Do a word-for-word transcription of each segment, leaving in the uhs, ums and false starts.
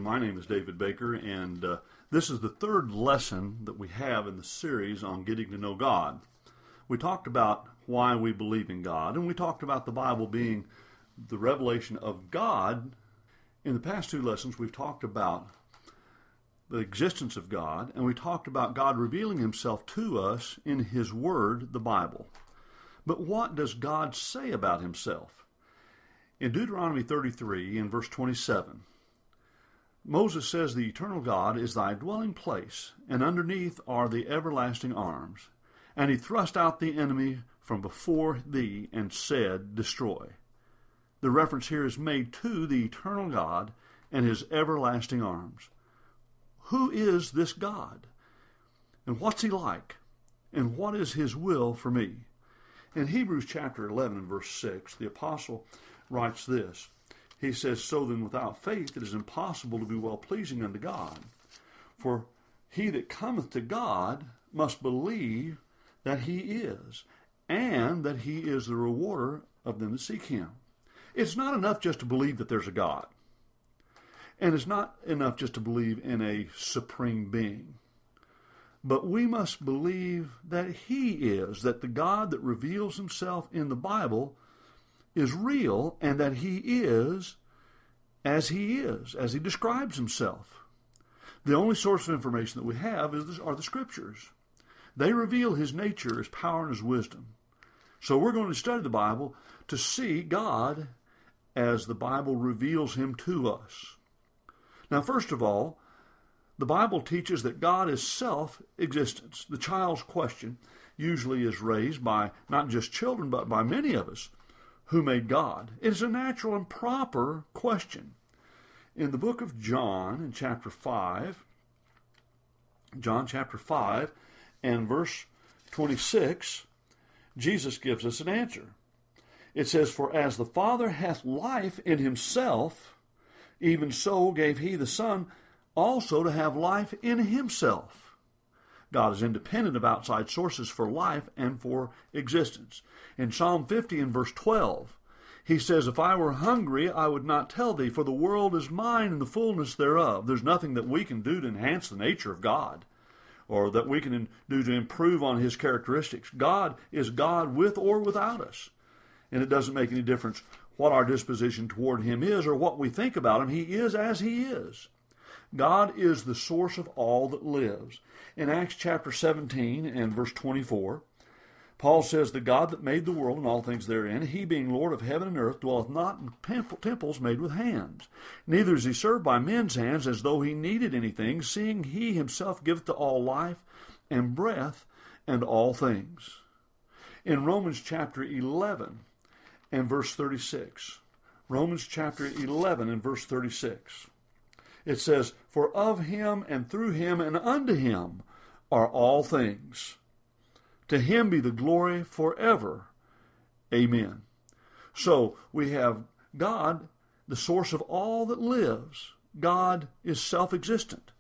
My name is David Baker, and uh, this is the third lesson that we have in the series on getting to know God. We talked about why we believe in God, and we talked about the Bible being the revelation of God. In the past two lessons, we've talked about the existence of God, and we talked about God revealing himself to us in his Word, the Bible. But what does God say about himself? In Deuteronomy thirty-three, in verse twenty-seven, Moses says, "The eternal God is thy dwelling place, and underneath are the everlasting arms. And he thrust out the enemy from before thee, and said, Destroy." The reference here is made to the eternal God and his everlasting arms. Who is this God? And what's he like? And what is his will for me? In Hebrews chapter eleven and verse six, the apostle writes this. He says, "So then without faith it is impossible to be well-pleasing unto God. For he that cometh to God must believe that he is, and that he is the rewarder of them that seek him." It's not enough just to believe that there's a God. And it's not enough just to believe in a supreme being. But we must believe that he is, that the God that reveals himself in the Bible is real, and that he is as he is, as he describes himself. The only source of information that we have is are the Scriptures. They reveal his nature, his power, and his wisdom. So we're going to study the Bible to see God as the Bible reveals him to us. Now, first of all, the Bible teaches that God is self-existence. The child's question usually is raised by not just children, but by many of us. Who made God? It is a natural and proper question. In the book of John, in chapter five, John chapter five, and verse twenty-six, Jesus gives us an answer. It says, "For as the Father hath life in himself, even so gave he the Son also to have life in himself." God is independent of outside sources for life and for existence. In Psalm fifty and verse twelve, he says, "If I were hungry, I would not tell thee, for the world is mine and the fullness thereof." There's nothing that we can do to enhance the nature of God, or that we can do to improve on his characteristics. God is God with or without us. And it doesn't make any difference what our disposition toward him is or what we think about him. He is as he is. God is the source of all that lives. In Acts chapter seventeen and verse twenty-four, Paul says, "The God that made the world and all things therein, he being Lord of heaven and earth, dwelleth not in temples made with hands. Neither is he served by men's hands as though he needed anything, seeing he himself giveth to all life and breath and all things." In Romans chapter eleven and verse thirty-six, Romans chapter eleven and verse thirty-six, it says, "For of him and through him and unto him are all things. To him be the glory forever. Amen." So we have God, the source of all that lives. God is self-existent.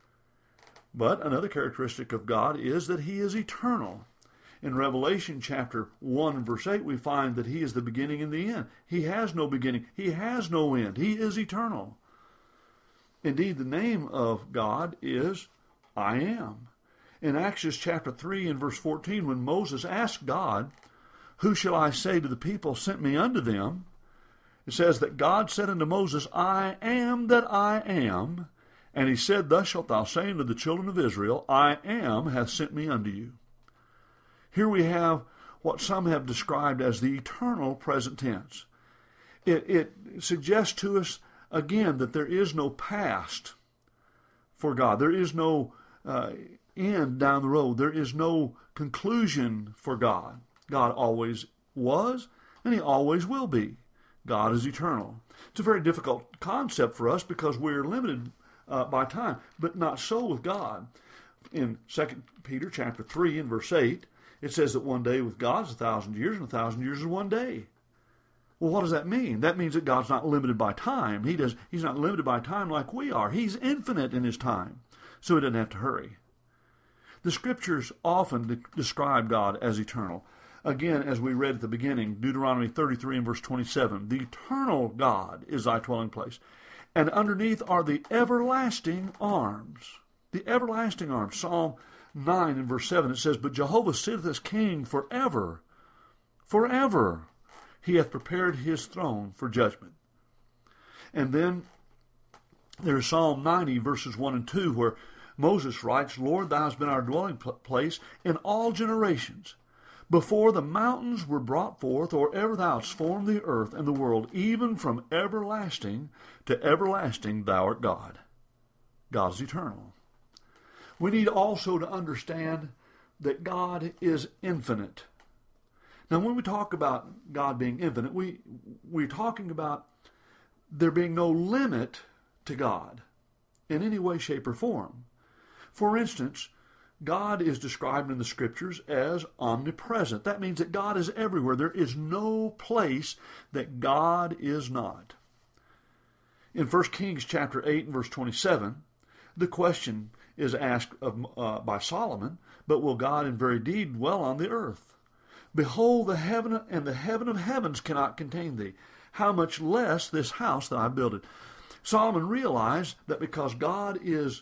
But another characteristic of God is that he is eternal. In Revelation chapter one verse eight, we find that he is the beginning and the end. He has no beginning. He has no end. He is eternal. Indeed, the name of God is I Am. In Acts chapter three and verse fourteen, when Moses asked God, "Who shall I say to the people sent me unto them?" it says that God said unto Moses, "I am that I am." And he said, "Thus shalt thou say unto the children of Israel, I am hath sent me unto you." Here we have what some have described as the eternal present tense. It, it suggests to us again that there is no past for God. There is no uh, end down the road. There is no conclusion for God. God always was, and he always will be. God is eternal. It's a very difficult concept for us because we're limited uh, by time, but not so with God. In Second Peter chapter three and verse eight, it says that one day with God is a thousand years, and a thousand years is one day. Well, what does that mean? That means that God's not limited by time. He does, he's not limited by time like we are. He's infinite in his time, so he doesn't have to hurry. The Scriptures often de- describe God as eternal. Again, as we read at the beginning, Deuteronomy thirty-three and verse twenty-seven, "The eternal God is thy dwelling place, and underneath are the everlasting arms. The everlasting arms. Psalm nine and verse seven, it says, But Jehovah sitteth as king forever. Forever. He hath prepared his throne for judgment. And then there's Psalm ninety, verses one and two, where Moses writes, Lord, thou hast been our dwelling place in all generations. Before the mountains were brought forth, or ever thou hast formed the earth and the world, even from everlasting to everlasting thou art God. God is eternal. We need also to understand that God is infinite. Now, when we talk about God being infinite, we, we're talking about there being no limit to God in any way, shape, or form. For instance, God is described in the Scriptures as omnipresent. That means that God is everywhere. There is no place that God is not. In First Kings chapter eight and verse twenty-seven, the question is asked of, uh, by Solomon, But will God in very deed dwell on the earth? Behold, the heaven and the heaven of heavens cannot contain thee. How much less this house that I builded? Solomon realized that because God is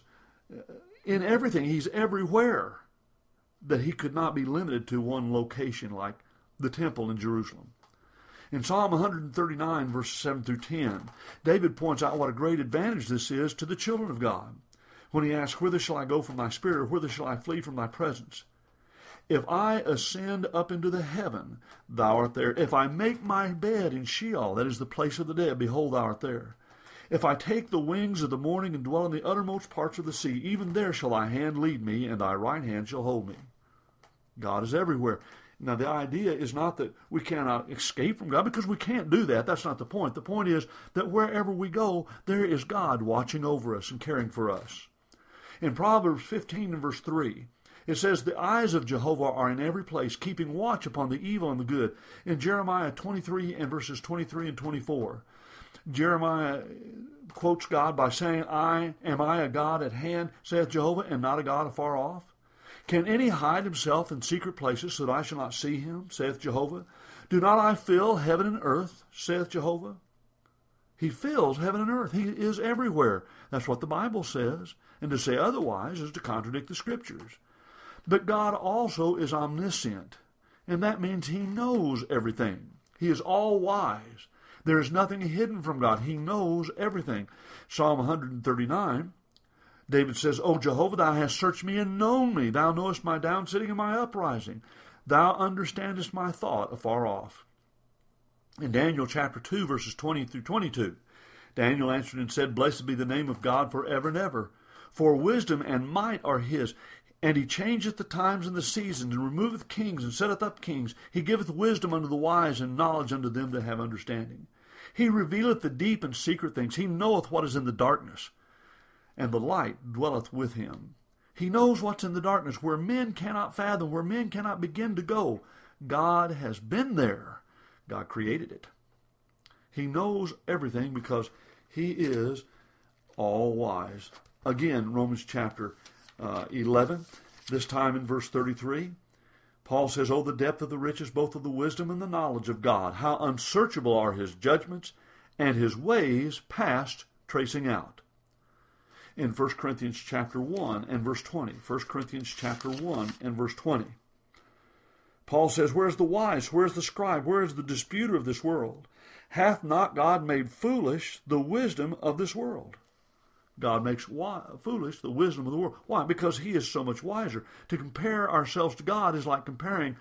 in everything, he's everywhere, that he could not be limited to one location like the temple in Jerusalem. In Psalm one thirty-nine, verses seven through ten, David points out what a great advantage this is to the children of God when he asks, Whither shall I go from thy spirit, or whither shall I flee from thy presence? If I ascend up into the heaven, thou art there. If I make my bed in Sheol, that is the place of the dead, behold, thou art there. If I take the wings of the morning and dwell in the uttermost parts of the sea, even there shall thy hand lead me, and thy right hand shall hold me. God is everywhere. Now, the idea is not that we cannot escape from God, because we can't do that. That's not the point. The point is that wherever we go, there is God watching over us and caring for us. In Proverbs fifteen and verse three, it says, The eyes of Jehovah are in every place, keeping watch upon the evil and the good. In Jeremiah twenty-three and verses twenty-three and twenty-four, Jeremiah quotes God by saying, I am I a God at hand, saith Jehovah, and not a God afar off? Can any hide himself in secret places so that I shall not see him, saith Jehovah? Do not I fill heaven and earth, saith Jehovah? He fills heaven and earth. He is everywhere. That's what the Bible says. And to say otherwise is to contradict the Scriptures. But God also is omniscient, and that means he knows everything. He is all-wise. There is nothing hidden from God. He knows everything. Psalm one thirty-nine, David says, O Jehovah, thou hast searched me and known me. Thou knowest my down sitting and my uprising. Thou understandest my thought afar off. In Daniel chapter two, verses twenty through twenty-two, Daniel answered and said, Blessed be the name of God forever and ever. For wisdom and might are his. And he changeth the times and the seasons, and removeth kings, and setteth up kings. He giveth wisdom unto the wise, and knowledge unto them that have understanding. He revealeth the deep and secret things. He knoweth what is in the darkness, and the light dwelleth with him. He knows what's in the darkness, where men cannot fathom, where men cannot begin to go. God has been there. God created it. He knows everything because he is all-wise. Again, Romans chapter Uh, eleven, this time in verse thirty-three, Paul says, Oh, the depth of the riches, both of the wisdom and the knowledge of God. How unsearchable are his judgments, and his ways past tracing out. In First Corinthians chapter one and verse twenty, First Corinthians chapter one and verse twenty, Paul says, Where is the wise? Where is the scribe? Where is the disputer of this world? Hath not God made foolish the wisdom of this world? God makes foolish the wisdom of the world. Why? Because he is so much wiser. To compare ourselves to God is like comparing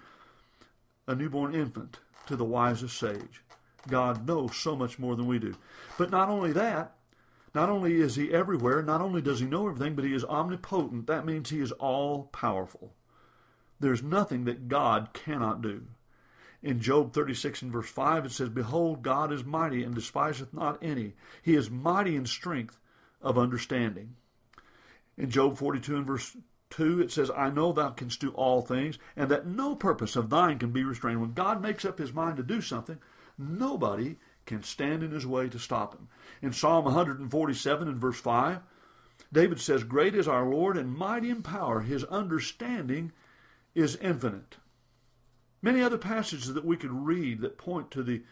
a newborn infant to the wisest sage. God knows so much more than we do. But not only that, not only is he everywhere, not only does he know everything, but he is omnipotent. That means he is all-powerful. There's nothing that God cannot do. In Job thirty-six and verse five, it says, Behold, God is mighty and despiseth not any. He is mighty in strength of understanding. In Job forty-two and verse two, it says, I know thou canst do all things, and that no purpose of thine can be restrained. When God makes up his mind to do something, nobody can stand in his way to stop him. In Psalm one forty-seven and verse five, David says, Great is our Lord, and mighty in power. His understanding is infinite. Many other passages that we could read that point to the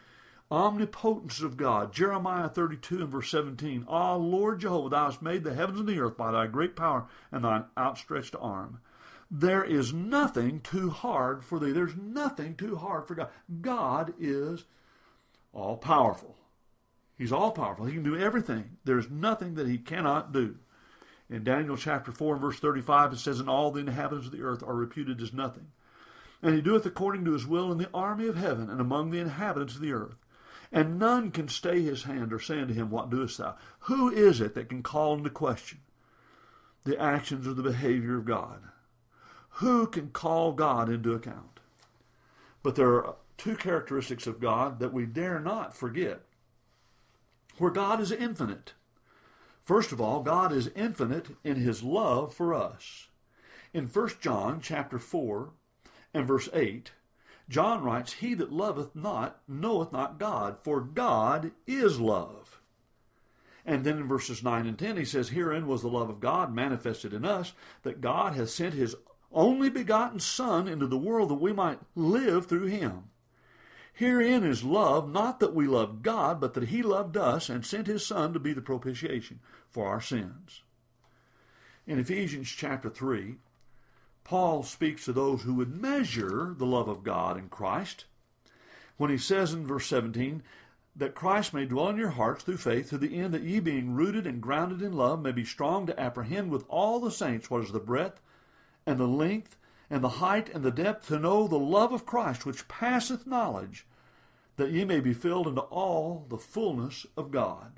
Omnipotence of God. Jeremiah thirty-two and verse seventeen. Ah, Lord Jehovah, thou hast made the heavens and the earth by thy great power and thine outstretched arm. There is nothing too hard for thee. There's nothing too hard for God. God is all-powerful. He's all-powerful. He can do everything. There's nothing that he cannot do. In Daniel chapter four and verse thirty-five, it says, and all the inhabitants of the earth are reputed as nothing. And he doeth according to his will in the army of heaven and among the inhabitants of the earth. And none can stay his hand or say unto him, what doest thou? Who is it that can call into question the actions or the behavior of God? Who can call God into account? But there are two characteristics of God that we dare not forget. Where God is infinite. First of all, God is infinite in his love for us. In First John chapter four and verse eight, John writes, he that loveth not knoweth not God, for God is love. And then in verses nine and ten he says, herein was the love of God manifested in us, that God hath sent his only begotten Son into the world that we might live through him. Herein is love, not that we loved God, but that he loved us and sent his Son to be the propitiation for our sins. In Ephesians chapter three, Paul speaks to those who would measure the love of God in Christ when he says in verse seventeen, that Christ may dwell in your hearts through faith, to the end that ye, being rooted and grounded in love, may be strong to apprehend with all the saints what is the breadth and the length and the height and the depth, to know the love of Christ, which passeth knowledge, that ye may be filled into all the fullness of God.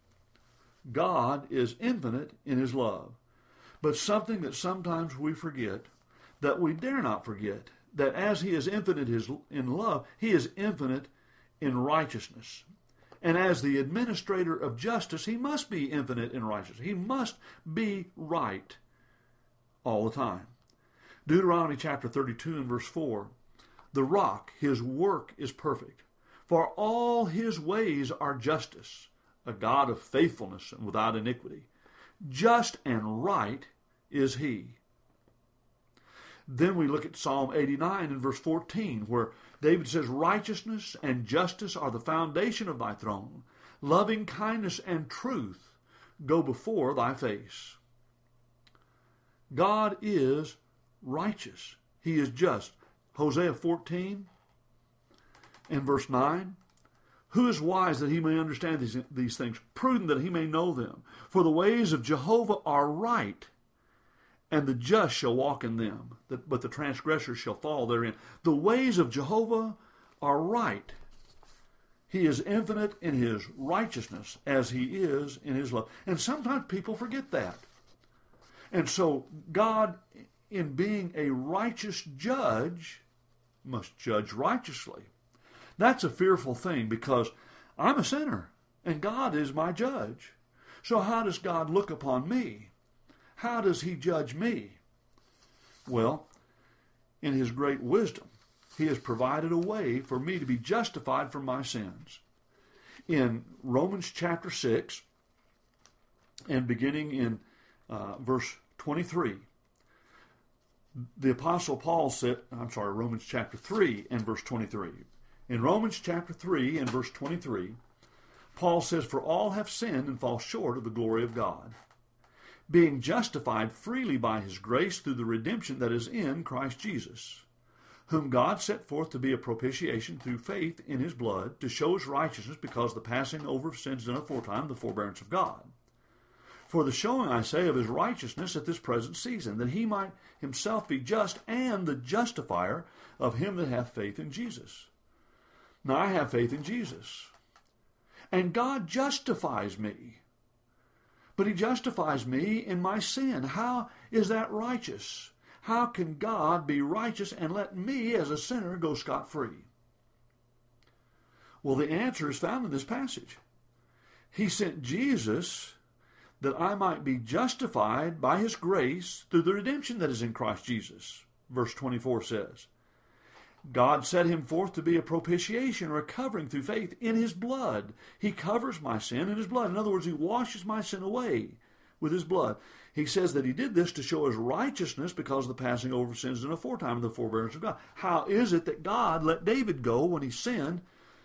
God is infinite in his love. But something that sometimes we forget, that we dare not forget, that as he is infinite in love, he is infinite in righteousness. And as the administrator of justice, he must be infinite in righteousness. He must be right all the time. Deuteronomy chapter thirty-two and verse four, the rock, his work is perfect, for all his ways are justice, a God of faithfulness and without iniquity. Just and right is he. Then we look at Psalm eighty-nine and verse fourteen, where David says, righteousness and justice are the foundation of thy throne. Loving kindness and truth go before thy face. God is righteous. He is just. Hosea fourteen and verse nine, who is wise that he may understand these, these things, prudent that he may know them? For the ways of Jehovah are right, and the just shall walk in them, but the transgressors shall fall therein. The ways of Jehovah are right. He is infinite in his righteousness as he is in his love. And sometimes people forget that. And so God, in being a righteous judge, must judge righteously. That's a fearful thing, because I'm a sinner and God is my judge. So how does God look upon me? How does he judge me? Well, in his great wisdom, he has provided a way for me to be justified from my sins. In Romans chapter six, and beginning in uh, verse twenty-three, the Apostle Paul said, I'm sorry, Romans chapter three and verse twenty-three. In Romans chapter three and verse twenty-three, Paul says, for all have sinned and fall short of the glory of God, being justified freely by his grace through the redemption that is in Christ Jesus, whom God set forth to be a propitiation through faith in his blood, to show his righteousness, because the passing over of sins done aforetime, the forbearance of God. For the showing, I say, of his righteousness at this present season, that he might himself be just and the justifier of him that hath faith in Jesus. Now I have faith in Jesus, and God justifies me. But he justifies me in my sin. How is that righteous? How can God be righteous and let me as a sinner go scot-free? Well, the answer is found in this passage. He sent Jesus that I might be justified by his grace through the redemption that is in Christ Jesus. Verse twenty-four says, God set him forth to be a propitiation, or a covering through faith in his blood. He covers my sin in his blood. In other words, he washes my sin away with his blood. He says that he did this to show his righteousness, because of the passing over of sins in aforetime and the forbearance of God. How is it that God let David go when he sinned?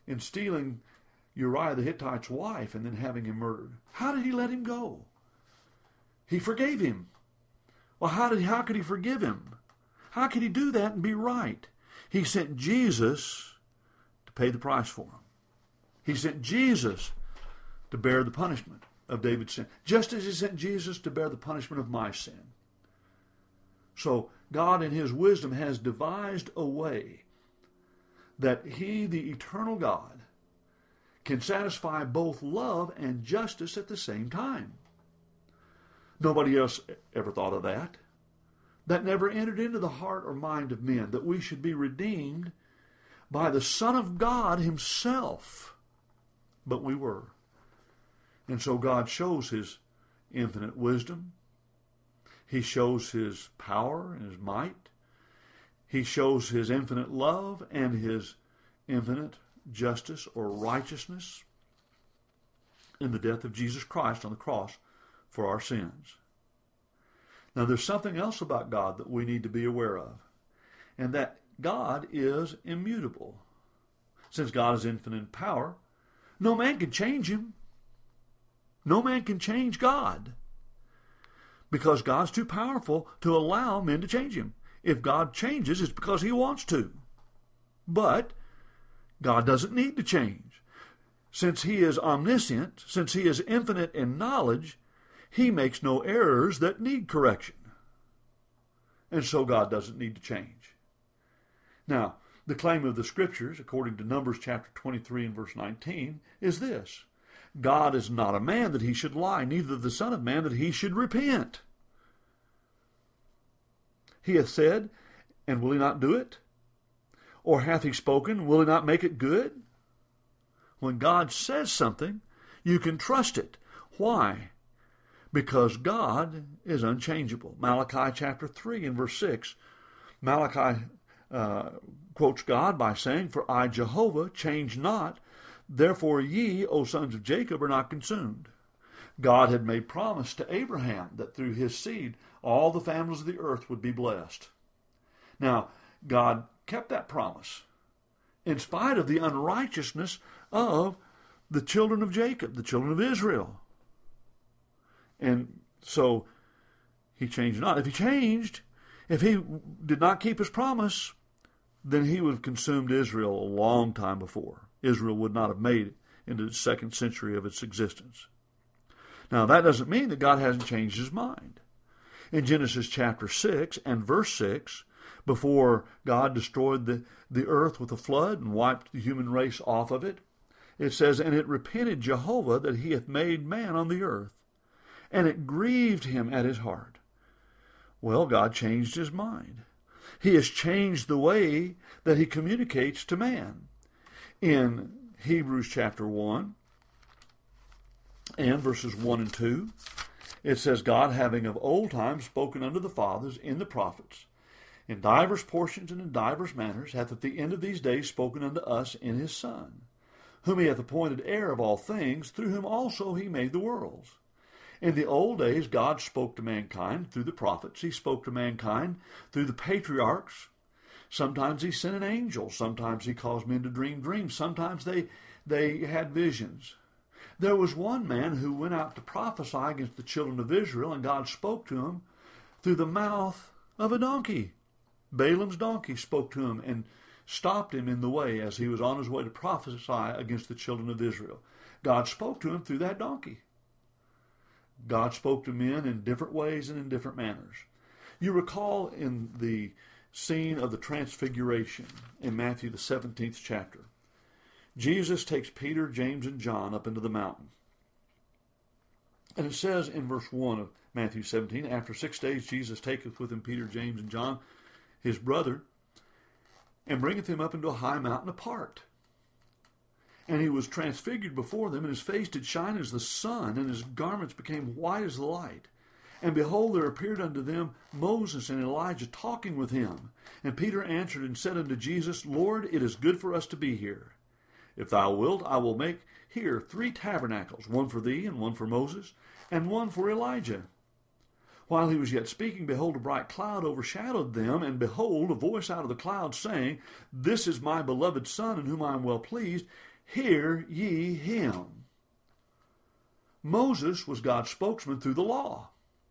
in stealing Uriah the Hittite's wife and then having him murdered? How did he let him go? He forgave him. Well, how did how could he forgive him? How could he do that and be right? He sent Jesus to pay the price for him. He sent Jesus to bear the punishment of David's sin, just as he sent Jesus to bear the punishment of my sin. So God in his wisdom has devised a way that he, the eternal God, can satisfy both love and justice at the same time. Nobody else ever thought of that. That never entered into the heart or mind of men, that we should be redeemed by the Son of God himself. But we were. And so God shows his infinite wisdom. He shows his power and his might. He shows his infinite love and his infinite justice or righteousness in the death of Jesus Christ on the cross for our sins. Now, there's something else about God that we need to be aware of, and that God is immutable. Since God is infinite in power, no man can change him. No man can change God, because God's too powerful to allow men to change him. If God changes, it's because he wants to. But God doesn't need to change. Since he is omniscient, since he is infinite in knowledge, he makes no errors that need correction. And so God doesn't need to change. Now, the claim of the Scriptures, according to Numbers chapter twenty-three and verse nineteen, is this: God is not a man that he should lie, neither the Son of Man that he should repent. He hath said, and will he not do it? Or hath he spoken, will he not make it good? When God says something, you can trust it. Why? Because God is unchangeable. Malachi chapter three and verse six. Malachi uh, quotes God by saying, "For I, Jehovah, change not, therefore ye, O sons of Jacob, are not consumed." God had made promise to Abraham that through his seed all the families of the earth would be blessed. Now, God kept that promise in spite of the unrighteousness of the children of Jacob, the children of Israel. And so he changed not. If he changed, if he did not keep his promise, then he would have consumed Israel a long time before. Israel would not have made it into the second century of its existence. Now, that doesn't mean that God hasn't changed his mind. In Genesis chapter six and verse six, before God destroyed the, the earth with a flood and wiped the human race off of it, it says, "And it repented Jehovah that he hath made man on the earth, and it grieved him at his heart." Well, God changed his mind. He has changed the way that he communicates to man. In Hebrews chapter one and verses one and two, it says, "God having of old time spoken unto the fathers in the prophets, in divers portions and in divers manners, hath at the end of these days spoken unto us in his Son, whom he hath appointed heir of all things, through whom also he made the worlds." In the old days, God spoke to mankind through the prophets. He spoke to mankind through the patriarchs. Sometimes he sent an angel. Sometimes he caused men to dream dreams. Sometimes they, they had visions. There was one man who went out to prophesy against the children of Israel, and God spoke to him through the mouth of a donkey. Balaam's donkey spoke to him and stopped him in the way as he was on his way to prophesy against the children of Israel. God spoke to him through that donkey. God spoke to men in different ways and in different manners. You recall in the scene of the Transfiguration in Matthew the seventeenth chapter, Jesus takes Peter, James, and John up into the mountain. And it says in verse one of Matthew seventeen, "After six days Jesus taketh with him Peter, James, and John, his brother, and bringeth him up into a high mountain apart. And he was transfigured before them, and his face did shine as the sun, and his garments became white as the light. And behold, there appeared unto them Moses and Elijah talking with him. And Peter answered and said unto Jesus, Lord, it is good for us to be here. If thou wilt, I will make here three tabernacles, one for thee, and one for Moses, and one for Elijah. While he was yet speaking, behold, a bright cloud overshadowed them, and behold, a voice out of the cloud saying, This is my beloved Son, in whom I am well pleased. hear ye him. Moses was God's spokesman through the law.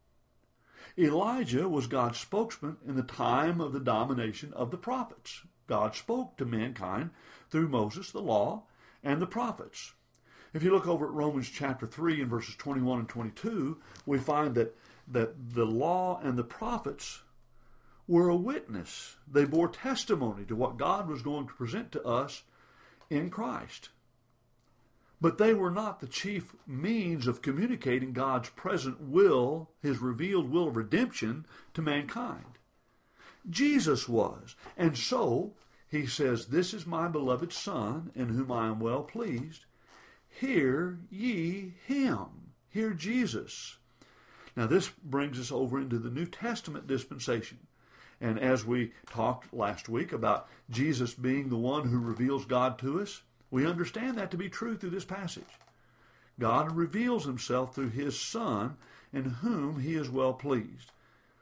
Elijah was God's spokesman in the time of the domination of the prophets. God spoke to mankind through Moses, the law, and the prophets. If you look over at Romans chapter three and verses twenty-one and twenty-two, we find that, that the law and the prophets were a witness. They bore testimony to what God was going to present to us in Christ. But they were not the chief means of communicating God's present will, his revealed will of redemption to mankind. Jesus was. And so, he says, this is my beloved Son, in whom I am well pleased. Hear ye him. Hear Jesus. Now this brings us over into the New Testament dispensation. And as we talked last week about Jesus being the one who reveals God to us, we understand that to be true through this passage. God reveals himself through his Son, in whom he is well pleased.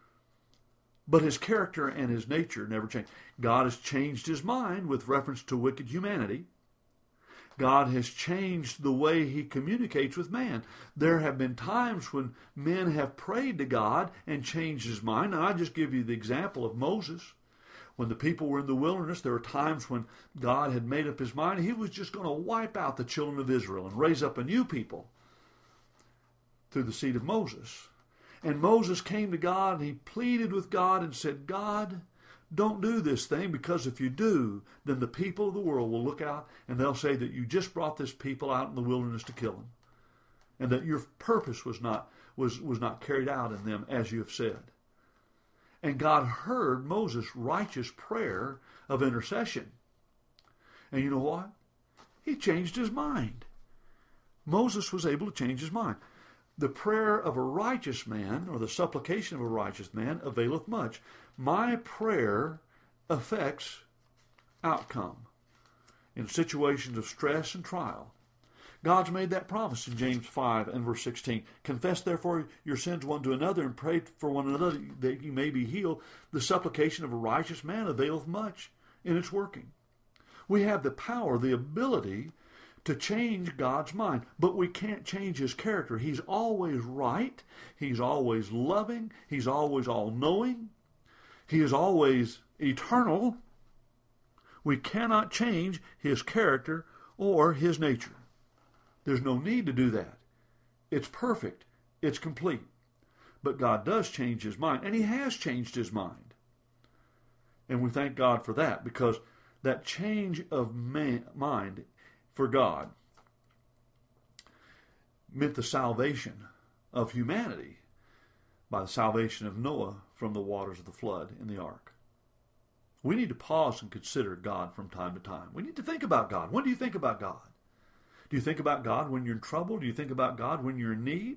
But his character and his nature never change. God has changed his mind with reference to wicked humanity. God has changed the way he communicates with man. There have been times when men have prayed to God and changed his mind. Now, I just give you the example of Moses. When the people were in the wilderness, there were times when God had made up his mind. He was just going to wipe out the children of Israel and raise up a new people through the seed of Moses. And Moses came to God and he pleaded with God and said, God, don't do this thing, because if you do, then the people of the world will look out and they'll say that you just brought this people out in the wilderness to kill them, and that your purpose was not was was not carried out in them as you have said. And God heard Moses' righteous prayer of intercession. And you know what? He changed his mind. Moses was able to change his mind. The prayer of a righteous man, or the supplication of a righteous man, availeth much. My prayer affects outcome in situations of stress and trial. God's made that promise in James five and verse sixteen. Confess therefore your sins one to another, and pray for one another that you may be healed. The supplication of a righteous man availeth much in its working. We have the power, the ability to change God's mind, but we can't change his character. He's always right. He's always loving. He's always all-knowing. He is always eternal. We cannot change his character or his nature. There's no need to do that. It's perfect. It's complete. But God does change his mind, and he has changed his mind. And we thank God for that, because that change of man, mind for God meant the salvation of humanity by the salvation of Noah from the waters of the flood in the ark. We need to pause and consider God from time to time. We need to think about God. When do you think about God? Do you think about God when you're in trouble? Do you think about God when you're in need?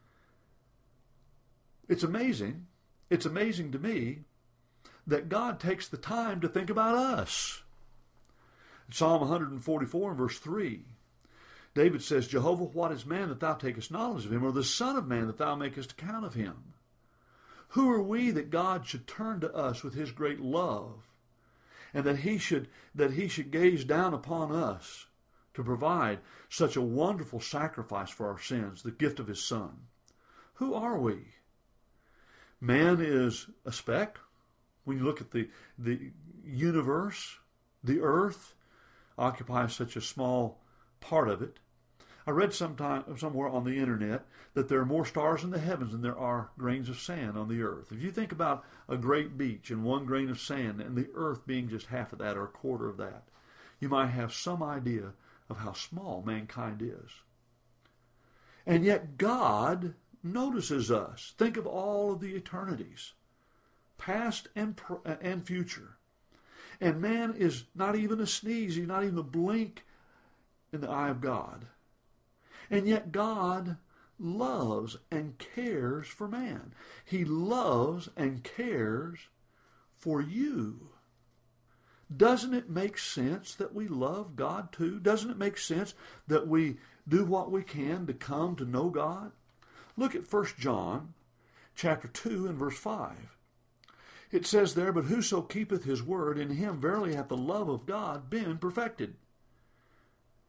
It's amazing. It's amazing to me that God takes the time to think about us. Psalm one forty-four and verse three, David says, Jehovah, what is man that thou takest knowledge of him, or the son of man that thou makest account of him? Who are we that God should turn to us with his great love, and that he should that he should gaze down upon us to provide such a wonderful sacrifice for our sins, the gift of his Son? Who are we? Man is a speck. When you look at the, the universe, the earth occupies such a small part of it. I read sometime, somewhere on the internet that there are more stars in the heavens than there are grains of sand on the earth. If you think about a great beach and one grain of sand and the earth being just half of that or a quarter of that, you might have some idea of how small mankind is. And yet God notices us. Think of all of the eternities, past and, and future. And man is not even a sneeze, he's not even a blink in the eye of God. And yet God loves and cares for man. He loves and cares for you. Doesn't it make sense that we love God too? Doesn't it make sense that we do what we can to come to know God? Look at First John chapter two and verse five. It says there, But whoso keepeth his word, in him verily hath the love of God been perfected.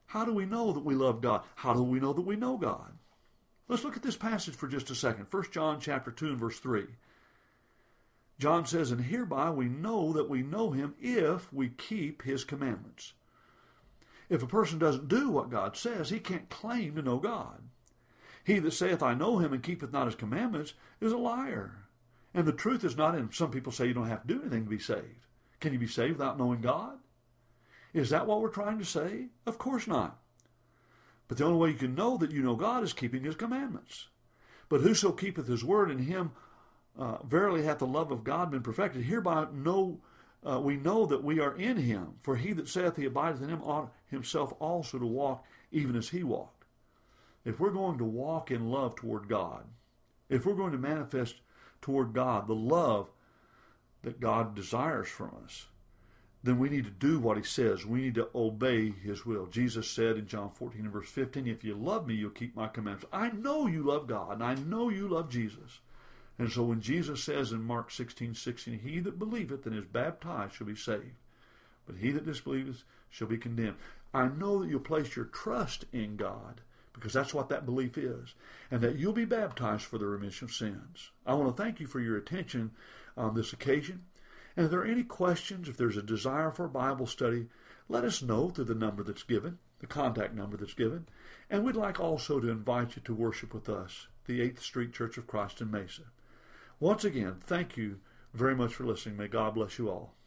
How do we know that we love God? How do we know that we know God? Let's look at this passage for just a second. First John chapter two and verse three. John says, and hereby we know that we know him if we keep his commandments. If a person doesn't do what God says, he can't claim to know God. He that saith, I know him, and keepeth not his commandments, is a liar. And the truth is not in him. Some people say you don't have to do anything to be saved. Can you be saved without knowing God? Is that what we're trying to say? Of course not. But the only way you can know that you know God is keeping his commandments. But whoso keepeth his word, in him uh, verily hath the love of God been perfected. Hereby know, uh, we know that we are in him. For he that saith he abideth in him ought himself also to walk even as he walked. If we're going to walk in love toward God, if we're going to manifest toward God the love that God desires from us, then we need to do what he says. We need to obey his will. Jesus said in John fourteen and verse fifteen, if you love me, you'll keep my commandments. I know you love God, and I know you love Jesus. And so when Jesus says in Mark sixteen sixteen, he that believeth and is baptized shall be saved, but he that disbelieveth shall be condemned. I know that you'll place your trust in God, because that's what that belief is, and that you'll be baptized for the remission of sins. I want to thank you for your attention on this occasion. And if there are any questions, if there's a desire for a Bible study, let us know through the number that's given, the contact number that's given. And we'd like also to invite you to worship with us, the eighth Street Church of Christ in Mesa. Once again, thank you very much for listening. May God bless you all.